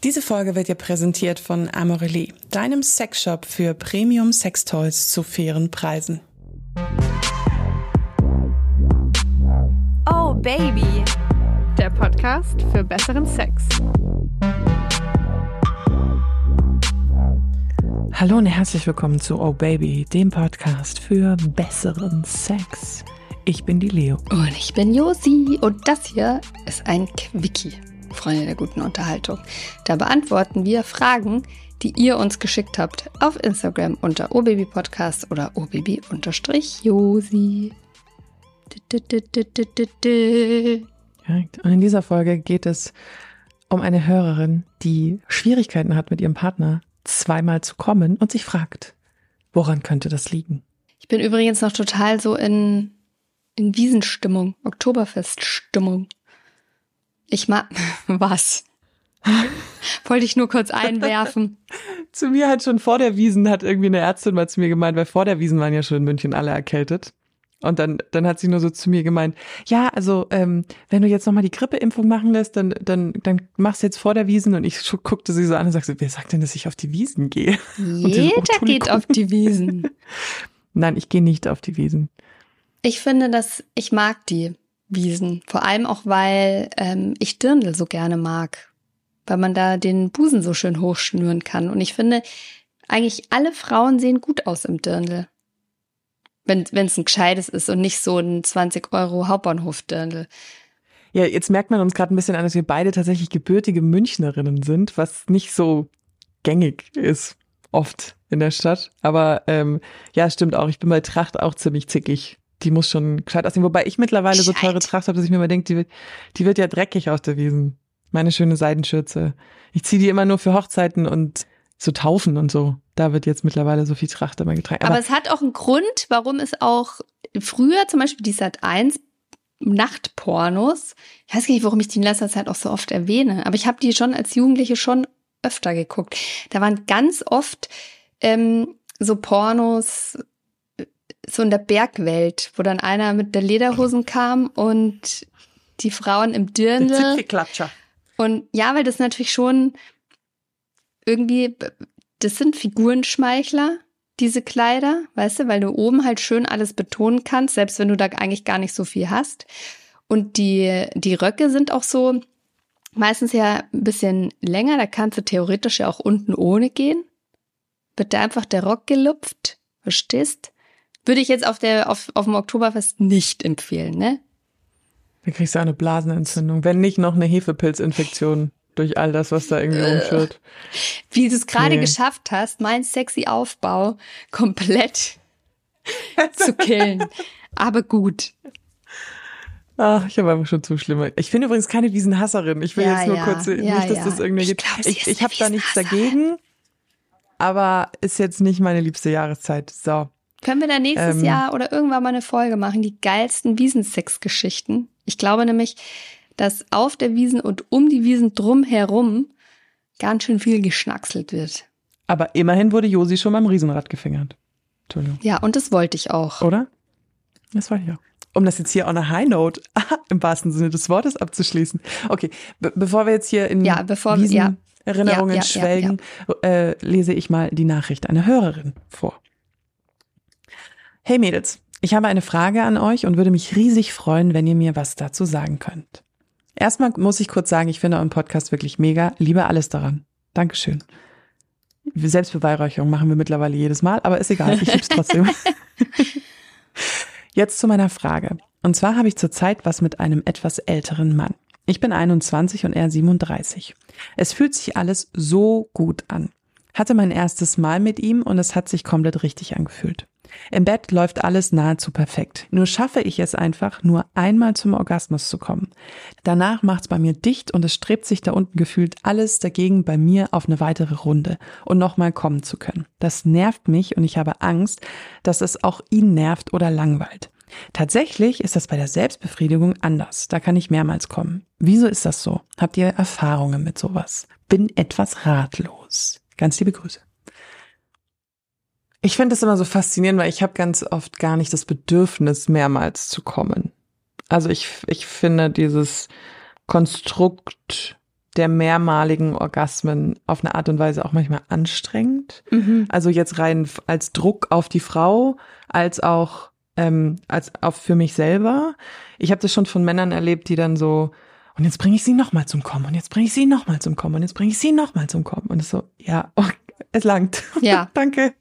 Diese Folge wird dir präsentiert von Amorelie, deinem Sexshop für Premium-Sextoys zu fairen Preisen. Oh Baby, der Podcast für besseren Sex. Hallo und herzlich willkommen zu Oh Baby, dem Podcast für besseren Sex. Ich bin die Leo. Und ich bin Josi. Und das hier ist ein Quickie, Freunde der guten Unterhaltung. Da beantworten wir Fragen, die ihr uns geschickt habt auf Instagram unter ohbabypodcast oder ohbaby_josi. Und in dieser Folge geht es um eine Hörerin, die Schwierigkeiten hat, mit ihrem Partner zweimal zu kommen und sich fragt, woran könnte das liegen? Ich bin übrigens noch total so in Wiesenstimmung, Oktoberfeststimmung. Ich mag was. Wollte ich nur kurz einwerfen. Zu mir hat schon vor der Wiesn, hat irgendwie eine Ärztin mal zu mir gemeint, weil vor der Wiesn waren ja schon in München alle erkältet. Und dann hat sie nur so zu mir gemeint, ja, also wenn du jetzt nochmal die Grippeimpfung machen lässt, dann machst du jetzt vor der Wiesn. Und ich guckte sie so an und sagte, wer sagt denn, dass ich auf die Wiesn gehe? Jeder geht auf die Wiesn. Nein, ich gehe nicht auf die Wiesn. Ich finde, ich mag die Wiesn. Vor allem auch, weil ich Dirndl so gerne mag. Weil man da den Busen so schön hochschnüren kann. Und ich finde, eigentlich alle Frauen sehen gut aus im Dirndl. Wenn es ein gescheites ist und nicht so ein 20 € Hauptbahnhof-Dirndl. Ja, jetzt merkt man uns gerade ein bisschen an, dass wir beide tatsächlich gebürtige Münchnerinnen sind, was nicht so gängig ist, oft in der Stadt. Aber ja, stimmt auch. Ich bin bei Tracht auch ziemlich zickig. Die muss schon gescheit aussehen. Wobei ich mittlerweile so teure Tracht habe, dass ich mir mal denke, die wird ja dreckig aus der Wiesn. Meine schöne Seidenschürze. Ich ziehe die immer nur für Hochzeiten und so Taufen und so. Da wird jetzt mittlerweile so viel Tracht immer getragen. Aber es hat auch einen Grund, warum es auch früher zum Beispiel die Sat.1 Nachtpornos, ich weiß gar nicht, warum ich die in letzter Zeit auch so oft erwähne, aber ich habe die schon als Jugendliche schon öfter geguckt. Da waren ganz oft so Pornos so in der Bergwelt, wo dann einer mit der Lederhosen kam und die Frauen im Dirndl. Der Zipfelklatscher. Und ja, weil das natürlich schon irgendwie, das sind Figurenschmeichler, diese Kleider, weißt du, weil du oben halt schön alles betonen kannst, selbst wenn du da eigentlich gar nicht so viel hast. Und die Röcke sind auch so meistens ja ein bisschen länger, da kannst du theoretisch ja auch unten ohne gehen. Wird da einfach der Rock gelupft, verstehst? Würde ich jetzt auf dem Oktoberfest nicht empfehlen, ne? Da kriegst du eine Blasenentzündung, wenn nicht noch eine Hefepilzinfektion durch all das, was da irgendwie rumschwirrt. Wie du es gerade geschafft hast, mein sexy Aufbau komplett zu killen. Aber gut. Ach, ich habe einfach schon zu schlimm. Ich bin übrigens keine Wiesenhasserin. Ich will jetzt nur kurz, nicht, dass das irgendwie gibt. Ich habe da nichts dagegen, aber ist jetzt nicht meine liebste Jahreszeit. So. Können wir da nächstes Jahr oder irgendwann mal eine Folge machen, die geilsten Wiesensex-Geschichten? Ich glaube nämlich, dass auf der Wiesn und um die Wiesn drumherum ganz schön viel geschnackselt wird. Aber immerhin wurde Josi schon beim Riesenrad gefingert. Entschuldigung. Ja, und das wollte ich auch. Oder? Das wollte ich auch. Um das jetzt hier on a high note, im wahrsten Sinne des Wortes abzuschließen. Okay, bevor wir jetzt hier in Wiesenerinnerungen schwelgen, lese ich mal die Nachricht einer Hörerin vor. Hey Mädels, ich habe eine Frage an euch und würde mich riesig freuen, wenn ihr mir was dazu sagen könnt. Erstmal muss ich kurz sagen, ich finde euren Podcast wirklich mega, liebe alles daran. Dankeschön. Selbstbeweihräucherung machen wir mittlerweile jedes Mal, aber ist egal, ich lieb's trotzdem. Jetzt zu meiner Frage. Und zwar habe ich zurzeit was mit einem etwas älteren Mann. Ich bin 21 und er 37. Es fühlt sich alles so gut an. Hatte mein erstes Mal mit ihm und es hat sich komplett richtig angefühlt. Im Bett läuft alles nahezu perfekt. Nur schaffe ich es einfach, nur einmal zum Orgasmus zu kommen. Danach macht's bei mir dicht und es strebt sich da unten gefühlt alles dagegen, bei mir auf eine weitere Runde und nochmal kommen zu können. Das nervt mich und ich habe Angst, dass es auch ihn nervt oder langweilt. Tatsächlich ist das bei der Selbstbefriedigung anders. Da kann ich mehrmals kommen. Wieso ist das so? Habt ihr Erfahrungen mit sowas? Bin etwas ratlos. Ganz liebe Grüße. Ich finde das immer so faszinierend, weil ich habe ganz oft gar nicht das Bedürfnis, mehrmals zu kommen. Also ich finde dieses Konstrukt der mehrmaligen Orgasmen auf eine Art und Weise auch manchmal anstrengend. Also jetzt rein als Druck auf die Frau, als auch für mich selber. Ich habe das schon von Männern erlebt, die dann so, und jetzt bringe ich sie nochmal zum Kommen und jetzt bringe ich sie nochmal zum Kommen und jetzt bringe ich sie nochmal zum Kommen. Und es so, ja, okay, es langt. Ja. Danke.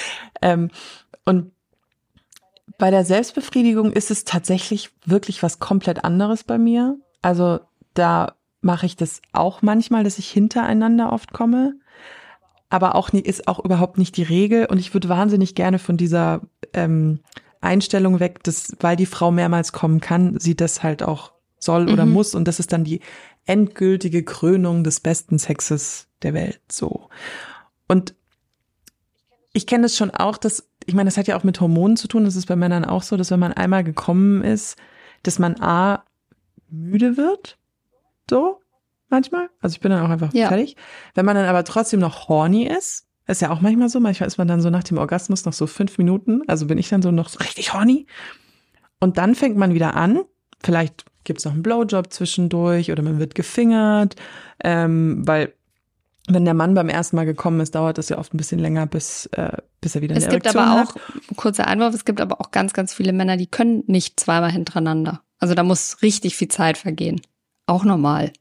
Und bei der Selbstbefriedigung ist es tatsächlich wirklich was komplett anderes bei mir. Also da mache ich das auch manchmal, dass ich hintereinander oft komme. Aber auch ist auch überhaupt nicht die Regel. Und ich würde wahnsinnig gerne von dieser Einstellung weg, dass, weil die Frau mehrmals kommen kann, sie das halt auch soll oder muss. Und das ist dann die endgültige Krönung des besten Sexes der Welt. So. Und ich kenne das schon auch, ich meine, das hat ja auch mit Hormonen zu tun. Das ist bei Männern auch so, dass wenn man einmal gekommen ist, dass man müde wird. So, manchmal. Also ich bin dann auch einfach fertig. Wenn man dann aber trotzdem noch horny ist ja auch manchmal so. Manchmal ist man dann so nach dem Orgasmus noch so 5 Minuten. Also bin ich dann so noch so richtig horny. Und dann fängt man wieder an. Vielleicht gibt's noch einen Blowjob zwischendurch oder man wird gefingert. Weil wenn der Mann beim ersten Mal gekommen ist, dauert das ja oft ein bisschen länger, bis er wieder eine Erektion hat. Es gibt aber auch, kurzer Einwurf, es gibt aber auch ganz, ganz viele Männer, die können nicht zweimal hintereinander. Also da muss richtig viel Zeit vergehen. Auch normal.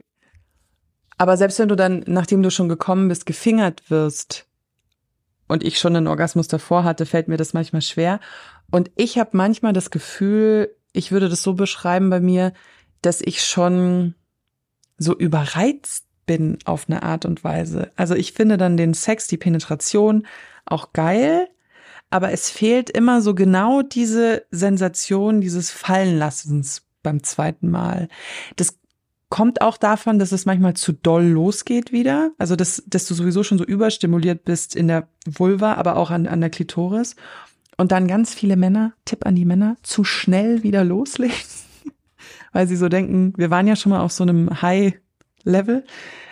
Aber selbst wenn du dann, nachdem du schon gekommen bist, gefingert wirst und ich schon einen Orgasmus davor hatte, fällt mir das manchmal schwer. Und ich habe manchmal das Gefühl, ich würde das so beschreiben bei mir, dass ich schon so überreizt bin auf eine Art und Weise. Also ich finde dann den Sex, die Penetration auch geil, aber es fehlt immer so genau diese Sensation dieses Fallenlassens beim zweiten Mal. Das kommt auch davon, dass es manchmal zu doll losgeht wieder. Also dass du sowieso schon so überstimuliert bist in der Vulva, aber auch an der Klitoris. Und dann ganz viele Männer, Tipp an die Männer, zu schnell wieder loslegen. Weil sie so denken, wir waren ja schon mal auf so einem High-Level.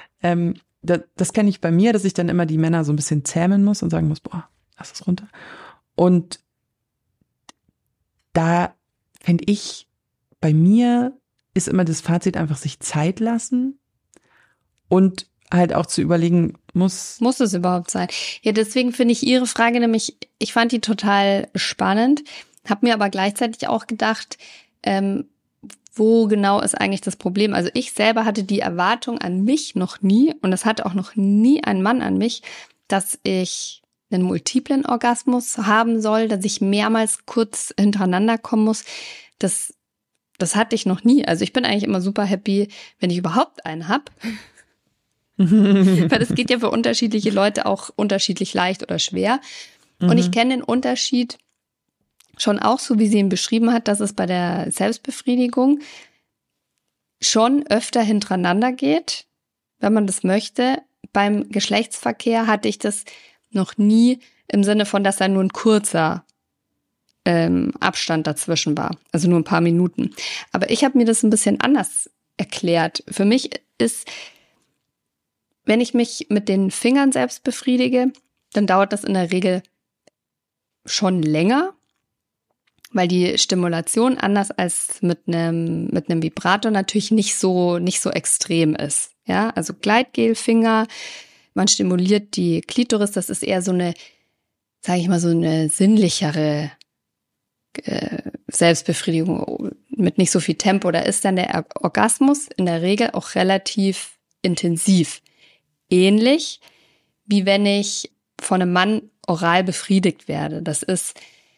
Das kenne ich bei mir, dass ich dann immer die Männer so ein bisschen zähmen muss und sagen muss, boah, lass es runter. Und da finde ich, bei mir ist immer das Fazit einfach sich Zeit lassen und halt auch zu überlegen, muss es überhaupt sein? Ja, deswegen finde ich Ihre Frage nämlich, ich fand die total spannend, habe mir aber gleichzeitig auch gedacht, wo genau ist eigentlich das Problem? Also ich selber hatte die Erwartung an mich noch nie und das hatte auch noch nie ein Mann an mich, dass ich einen multiplen Orgasmus haben soll, dass ich mehrmals kurz hintereinander kommen muss. Das hatte ich noch nie. Also ich bin eigentlich immer super happy, wenn ich überhaupt einen habe. Weil das geht ja für unterschiedliche Leute auch unterschiedlich leicht oder schwer. Und ich kenne den Unterschied schon auch, so wie sie ihn beschrieben hat, dass es bei der Selbstbefriedigung schon öfter hintereinander geht, wenn man das möchte. Beim Geschlechtsverkehr hatte ich das noch nie im Sinne von, dass da nur ein kurzer Abstand dazwischen war, also nur ein paar Minuten. Aber ich habe mir das ein bisschen anders erklärt. Für mich ist, wenn ich mich mit den Fingern selbst befriedige, dann dauert das in der Regel schon länger, weil die Stimulation anders als mit einem Vibrator natürlich nicht so extrem ist. Ja, also Gleitgelfinger, man stimuliert die Klitoris, das ist eher so eine, sage ich mal, so eine sinnlichere Selbstbefriedigung mit nicht so viel Tempo. Da ist dann der Orgasmus in der Regel auch relativ intensiv. Ähnlich wie wenn ich von einem Mann oral befriedigt werde. Das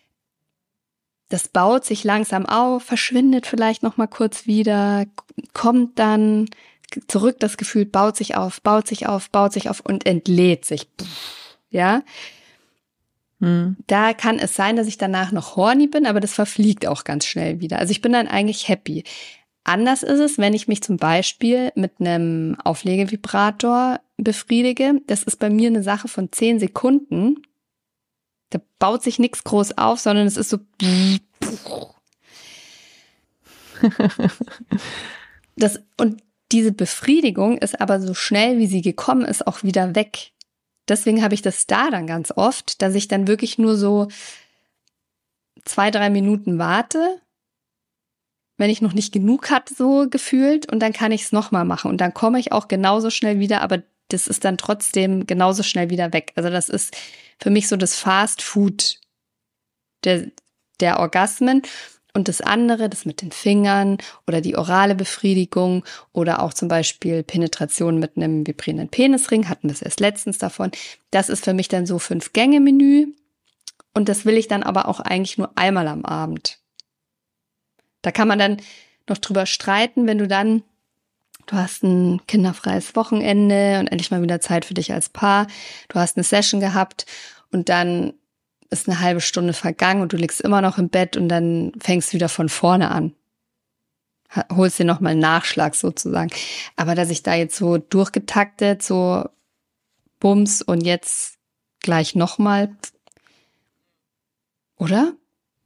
baut sich langsam auf, verschwindet vielleicht noch mal kurz wieder, kommt dann zurück, das Gefühl baut sich auf und entlädt sich. Ja. Da kann es sein, dass ich danach noch horny bin, aber das verfliegt auch ganz schnell wieder. Also ich bin dann eigentlich happy. Anders ist es, wenn ich mich zum Beispiel mit einem Auflegevibrator befriedige. Das ist bei mir eine Sache von 10 Sekunden. Da baut sich nichts groß auf, sondern es ist so. Und diese Befriedigung ist aber so schnell, wie sie gekommen ist, auch wieder weg. Deswegen habe ich das da dann ganz oft, dass ich dann wirklich nur so 2-3 Minuten warte wenn ich noch nicht genug hatte, so gefühlt, und dann kann ich es nochmal machen und dann komme ich auch genauso schnell wieder, aber das ist dann trotzdem genauso schnell wieder weg. Also das ist für mich so das Fast Food der Orgasmen. Und das andere, das mit den Fingern oder die orale Befriedigung oder auch zum Beispiel Penetration mit einem vibrierenden Penisring, hatten wir es erst letztens davon, das ist für mich dann so 5-Gänge-Menü und das will ich dann aber auch eigentlich nur einmal am Abend. Da kann man dann noch drüber streiten, wenn du hast ein kinderfreies Wochenende und endlich mal wieder Zeit für dich als Paar, du hast eine Session gehabt und dann ist eine halbe Stunde vergangen und du liegst immer noch im Bett und dann fängst du wieder von vorne an. Holst dir nochmal einen Nachschlag sozusagen. Aber dass ich da jetzt so durchgetaktet, so Bums und jetzt gleich nochmal, oder?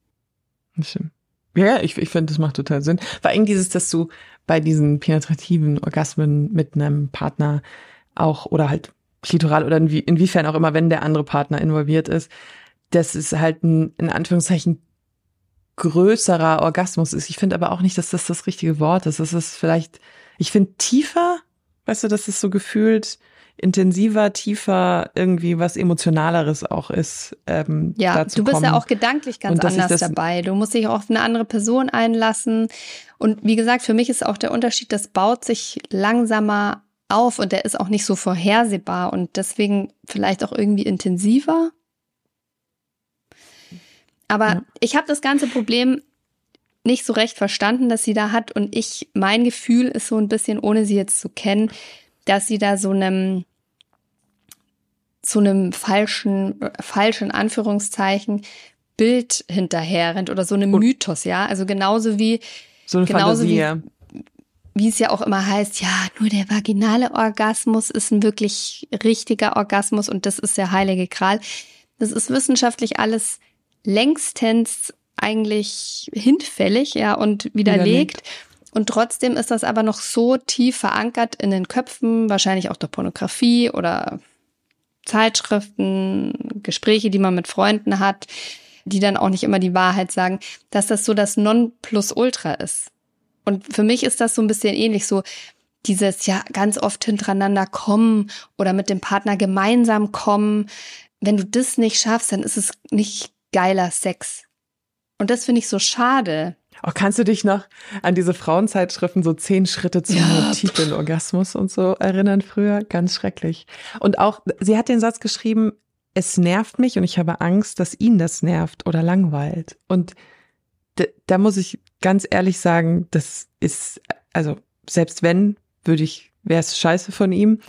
Ja, ich finde, das macht total Sinn. Vor allem dass du bei diesen penetrativen Orgasmen mit einem Partner auch oder halt klitoral oder inwiefern auch immer, wenn der andere Partner involviert ist, dass es halt ein, in Anführungszeichen, größerer Orgasmus ist. Ich finde aber auch nicht, dass das richtige Wort ist. Das ist vielleicht, ich finde tiefer, weißt du, dass es so gefühlt intensiver, tiefer, irgendwie was Emotionaleres auch ist. Ja, du bist ja auch gedanklich ganz anders dabei. Du musst dich auch auf eine andere Person einlassen. Und wie gesagt, für mich ist auch der Unterschied, das baut sich langsamer auf und der ist auch nicht so vorhersehbar und deswegen vielleicht auch irgendwie intensiver. Aber ich habe das ganze Problem nicht so recht verstanden, dass sie da hat. Und mein Gefühl ist so ein bisschen, ohne sie jetzt zu kennen, dass sie da so einem falschen in Anführungszeichen Bild hinterher rennt oder so einem Mythos, ja. Also genauso wie so eine Fantasie, wie es ja auch immer heißt, ja, nur der vaginale Orgasmus ist ein wirklich richtiger Orgasmus und das ist der heilige Gral. Das ist wissenschaftlich alles längstens eigentlich hinfällig, ja, und widerlegt. Und trotzdem ist das aber noch so tief verankert in den Köpfen, wahrscheinlich auch durch Pornografie oder Zeitschriften, Gespräche, die man mit Freunden hat, die dann auch nicht immer die Wahrheit sagen, dass das so das Nonplusultra ist. Und für mich ist das so ein bisschen ähnlich, so dieses ja ganz oft hintereinander kommen oder mit dem Partner gemeinsam kommen. Wenn du das nicht schaffst, dann ist es nicht geiler Sex. Und das finde ich so schade. Oh, kannst du dich noch an diese Frauenzeitschriften, so 10 Schritte zum multiplen Orgasmus und so erinnern früher? Ganz schrecklich. Und auch, sie hat den Satz geschrieben, es nervt mich und ich habe Angst, dass ihn das nervt oder langweilt. Und da muss ich ganz ehrlich sagen, das ist, also selbst wenn, wäre es scheiße von ihm.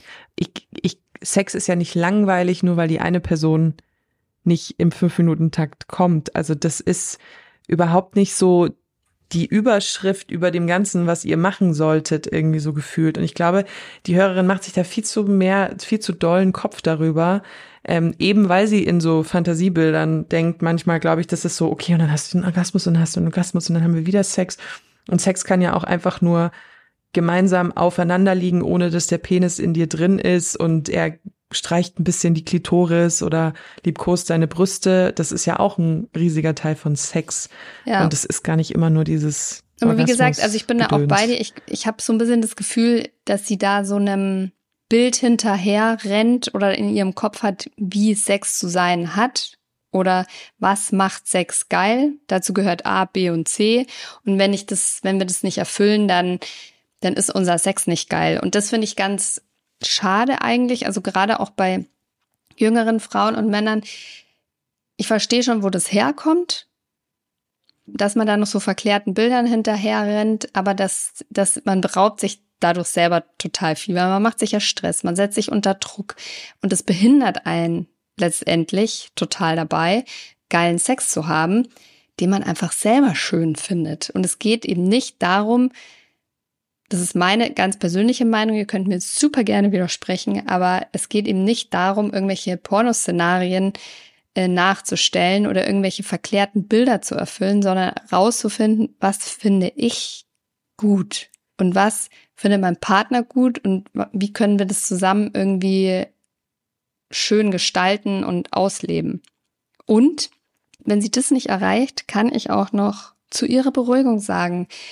Sex ist ja nicht langweilig, nur weil die eine Person nicht im 5-Minuten-Takt kommt. Also das ist überhaupt nicht so die Überschrift über dem Ganzen, was ihr machen solltet, irgendwie so gefühlt. Und ich glaube, die Hörerin macht sich da viel zu dollen Kopf darüber, eben weil sie in so Fantasiebildern denkt. Manchmal glaube ich, das ist so, okay, und dann hast du einen Orgasmus und dann hast du einen Orgasmus und dann haben wir wieder Sex. Und Sex kann ja auch einfach nur gemeinsam aufeinander liegen, ohne dass der Penis in dir drin ist und er streicht ein bisschen die Klitoris oder liebkost deine Brüste. Das ist ja auch ein riesiger Teil von Sex. Ja. Und es ist gar nicht immer nur dieses Aber wie gesagt, also ich bin da auch bei dir. Ich habe so ein bisschen das Gefühl, dass sie da so einem Bild hinterher rennt oder in ihrem Kopf hat, wie Sex zu sein hat oder was macht Sex geil. Dazu gehört A, B und C. Und wenn wir das nicht erfüllen, dann ist unser Sex nicht geil. Und das finde ich ganz schade eigentlich, also gerade auch bei jüngeren Frauen und Männern. Ich verstehe schon, wo das herkommt, dass man da noch so verklärten Bildern hinterher rennt, aber dass man beraubt sich dadurch selber total viel, weil man macht sich ja Stress, man setzt sich unter Druck und es behindert einen letztendlich total dabei, geilen Sex zu haben, den man einfach selber schön findet. Und es geht eben nicht darum, das ist meine ganz persönliche Meinung, ihr könnt mir super gerne widersprechen, aber es geht eben nicht darum, irgendwelche Pornoszenarien nachzustellen oder irgendwelche verklärten Bilder zu erfüllen, sondern rauszufinden, was finde ich gut und was findet mein Partner gut und wie können wir das zusammen irgendwie schön gestalten und ausleben. Und wenn sie das nicht erreicht, kann ich auch noch zu ihrer Beruhigung sagen,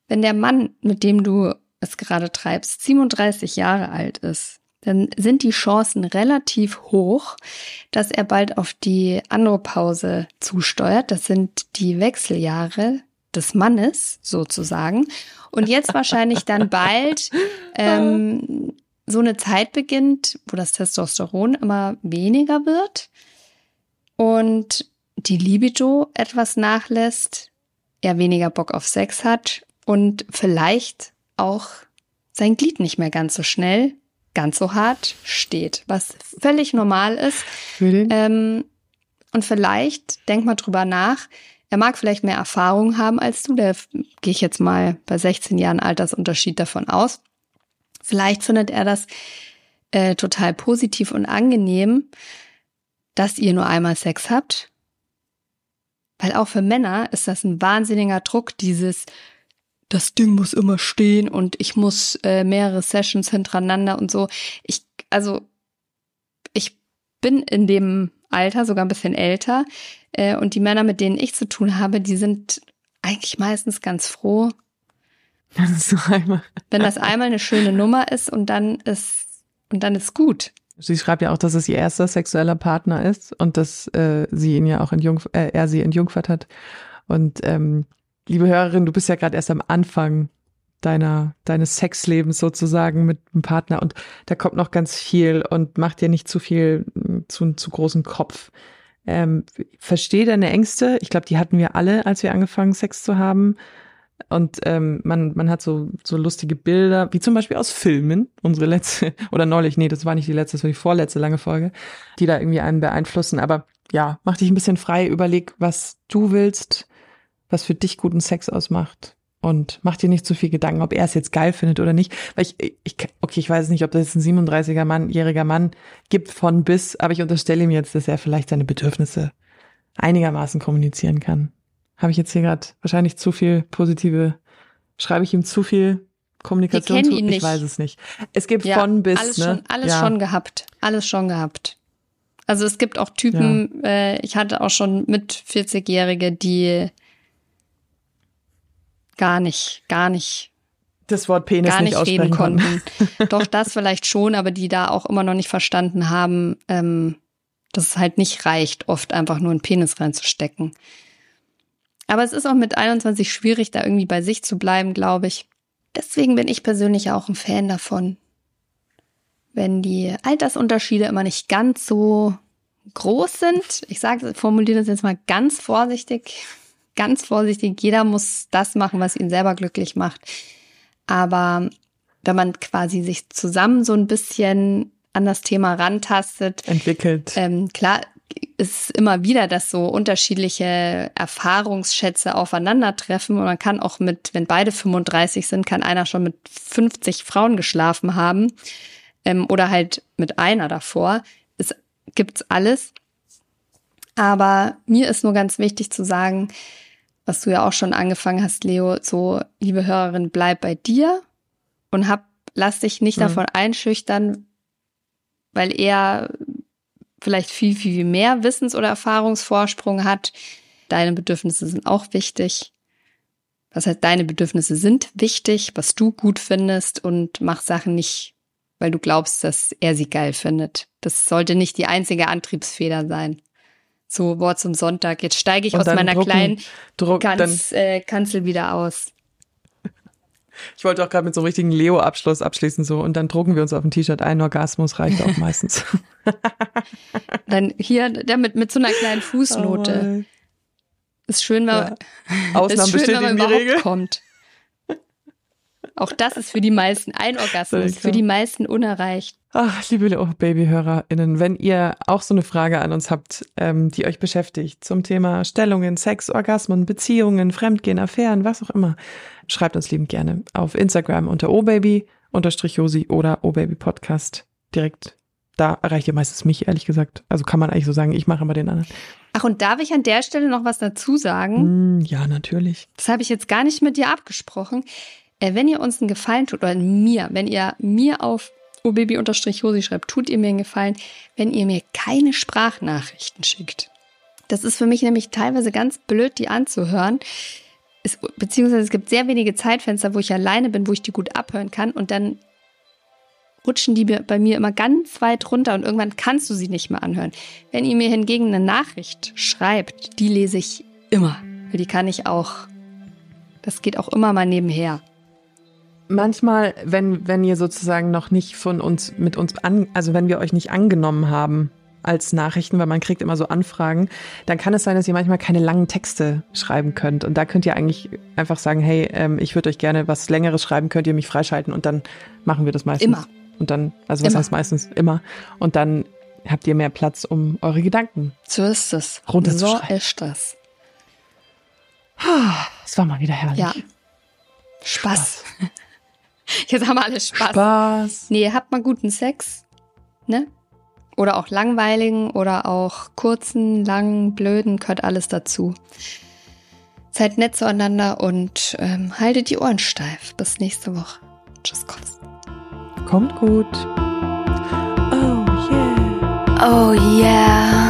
wenn der Mann, mit dem du es gerade treibst, 37 Jahre alt ist, dann sind die Chancen relativ hoch, dass er bald auf die Andropause zusteuert. Das sind die Wechseljahre des Mannes sozusagen. Und jetzt wahrscheinlich dann bald so eine Zeit beginnt, wo das Testosteron immer weniger wird und die Libido etwas nachlässt, er weniger Bock auf Sex hat und vielleicht auch sein Glied nicht mehr ganz so schnell, ganz so hart steht, was völlig normal ist. Und vielleicht, denk mal drüber nach, er mag vielleicht mehr Erfahrung haben als du, da gehe ich jetzt mal bei 16 Jahren Altersunterschied davon aus. Vielleicht findet er das total positiv und angenehm, dass ihr nur einmal Sex habt. Weil auch für Männer ist das ein wahnsinniger Druck, das Ding muss immer stehen und ich muss mehrere Sessions hintereinander und so. Ich bin in dem Alter, sogar ein bisschen älter, und die Männer, mit denen ich zu tun habe, die sind eigentlich meistens ganz froh, wenn das einmal eine schöne Nummer ist und dann ist gut. Sie schreibt ja auch, dass es ihr erster sexueller Partner ist und dass sie ihn ja auch er sie entjungfert hat. Und liebe Hörerin, du bist ja gerade erst am Anfang deines Sexlebens sozusagen mit einem Partner und da kommt noch ganz viel und mach dir nicht zu viel zu großen Kopf. Versteh deine Ängste. Ich glaube, die hatten wir alle, als wir angefangen Sex zu haben. Und man hat so lustige Bilder, wie zum Beispiel aus Filmen, unsere letzte, oder neulich, nee, das war nicht die letzte, das war die vorletzte lange Folge, die da irgendwie einen beeinflussen. Aber ja, mach dich ein bisschen frei, überleg, was du willst, was für dich guten Sex ausmacht. Und mach dir nicht zu viel Gedanken, ob er es jetzt geil findet oder nicht. Weil ich weiß nicht, ob das jetzt ein 37-jähriger Mann gibt von bis, aber ich unterstelle ihm jetzt, dass er vielleicht seine Bedürfnisse einigermaßen kommunizieren kann. Habe ich jetzt hier gerade wahrscheinlich zu viel schreibe ich ihm zu viel Kommunikation zu? Ich weiß es nicht. Es gibt von bis, alles schon gehabt. Also es gibt auch Typen, ich hatte auch schon mit 40-Jährige, die gar nicht das Wort Penis gar nicht aussprechen reden konnten. Doch das vielleicht schon, aber die da auch immer noch nicht verstanden haben, dass es halt nicht reicht, oft einfach nur einen Penis reinzustecken. Aber es ist auch mit 21 schwierig, da irgendwie bei sich zu bleiben, glaube ich. Deswegen bin ich persönlich auch ein Fan davon, wenn die Altersunterschiede immer nicht ganz so groß sind. Ich formuliere das jetzt mal ganz vorsichtig. Ganz vorsichtig, jeder muss das machen, was ihn selber glücklich macht. Aber wenn man quasi sich zusammen so ein bisschen an das Thema rantastet, entwickelt. Klar ist immer wieder, dass so unterschiedliche Erfahrungsschätze aufeinandertreffen. Und man kann auch wenn beide 35 sind, kann einer schon mit 50 Frauen geschlafen haben oder halt mit einer davor. Es gibt's alles. Aber mir ist nur ganz wichtig zu sagen, was du ja auch schon angefangen hast, Leo, so, liebe Hörerin, bleib bei dir und lass dich nicht davon einschüchtern, weil er vielleicht viel, viel mehr Wissens- oder Erfahrungsvorsprung hat. Deine Bedürfnisse sind auch wichtig. Das heißt, deine Bedürfnisse sind wichtig, was du gut findest, und mach Sachen nicht, weil du glaubst, dass er sie geil findet. Das sollte nicht die einzige Antriebsfeder sein. So, Wort zum Sonntag. Jetzt steige ich aus meiner kleinen Kanzel wieder aus. Ich wollte auch gerade mit so einem richtigen Leo-Abschluss abschließen, so. Und dann drucken wir uns auf ein T-Shirt ein. Orgasmus reicht auch meistens. Dann hier, mit so einer kleinen Fußnote. Ist schön, wenn Ausnahmen bestätigen die Regel. Kommt. Auch das ist für die meisten ein Orgasmus, für die meisten unerreicht. Ach, liebe Baby-HörerInnen, wenn ihr auch so eine Frage an uns habt, die euch beschäftigt zum Thema Stellungen, Sex, Orgasmen, Beziehungen, Fremdgehen, Affären, was auch immer, schreibt uns liebend gerne auf Instagram unter obaby_josi oder obabypodcast. Direkt, da erreicht ihr meistens mich, ehrlich gesagt. Also kann man eigentlich so sagen, ich mache immer den anderen. Ach, und darf ich an der Stelle noch was dazu sagen? Ja, natürlich. Das habe ich jetzt gar nicht mit dir abgesprochen. Wenn ihr uns einen Gefallen tut, oder wenn ihr mir auf obaby_josi schreibt, tut ihr mir einen Gefallen, wenn ihr mir keine Sprachnachrichten schickt. Das ist für mich nämlich teilweise ganz blöd, die anzuhören. beziehungsweise es gibt sehr wenige Zeitfenster, wo ich alleine bin, wo ich die gut abhören kann und dann rutschen die bei mir immer ganz weit runter und irgendwann kannst du sie nicht mehr anhören. Wenn ihr mir hingegen eine Nachricht schreibt, die lese ich immer. Weil die kann ich auch, das geht auch immer mal nebenher. Manchmal, wenn ihr sozusagen noch nicht von uns, also wenn wir euch nicht angenommen haben als Nachrichten, weil man kriegt immer so Anfragen, dann kann es sein, dass ihr manchmal keine langen Texte schreiben könnt. Und da könnt ihr eigentlich einfach sagen, hey, ich würde euch gerne was Längeres schreiben, könnt ihr mich freischalten und dann machen wir das meistens. Immer. Und dann, also was heißt meistens? Immer. Und dann habt ihr mehr Platz, um eure Gedanken so ist es. runterzuschreiben. So ist das. Es war mal wieder herrlich. Ja. Spaß. Jetzt haben wir alle Spaß. Spaß. Nee, habt mal guten Sex, ne? Oder auch langweiligen oder auch kurzen, langen, blöden, gehört alles dazu. Seid nett zueinander und haltet die Ohren steif. Bis nächste Woche. Tschüss, Kuss. Kommt gut. Oh yeah. Oh yeah.